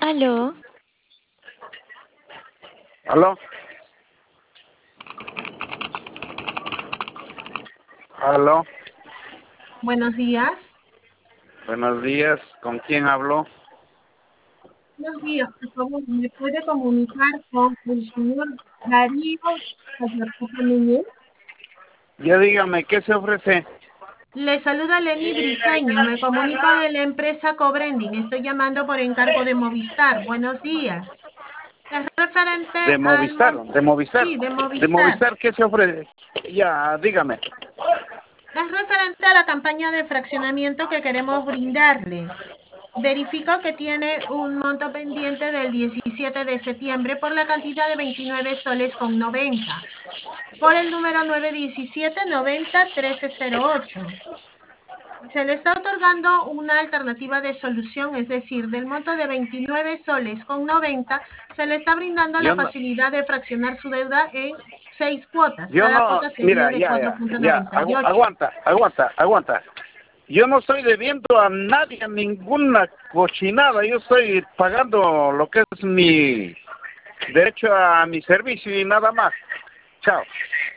Aló, ¿Aló? ¿Aló? Buenos días. Buenos días. ¿Con quién hablo? Buenos días, por favor, ¿me puede comunicar con el señor Darío Ayataka Núñez? Ya dígame, ¿qué se ofrece? Le saluda Lenny Briseño, me comunico de la empresa Cobrending, estoy llamando por encargo de Movistar. Buenos días. Es referente De al Movistar, mon- de Movistar. Sí, de De Movistar. Movistar, ¿qué se ofrece? Ya, dígame. Es referente a la campaña de fraccionamiento que queremos brindarle. Verifico que tiene un monto pendiente del 17 de septiembre por la cantidad de 29 soles con 90, por el número 917-90-1308. Se le está otorgando una alternativa de solución, es decir, del monto de 29 soles con 90, se le está brindando la Yo no, facilidad de fraccionar su deuda en 6 cuotas. yo Cada no, cuota sería mira, de ya, 4,98. aguanta. Yo no estoy debiendo a nadie ninguna cochinada. Yo estoy pagando lo que es mi derecho a mi servicio y nada más. Chao.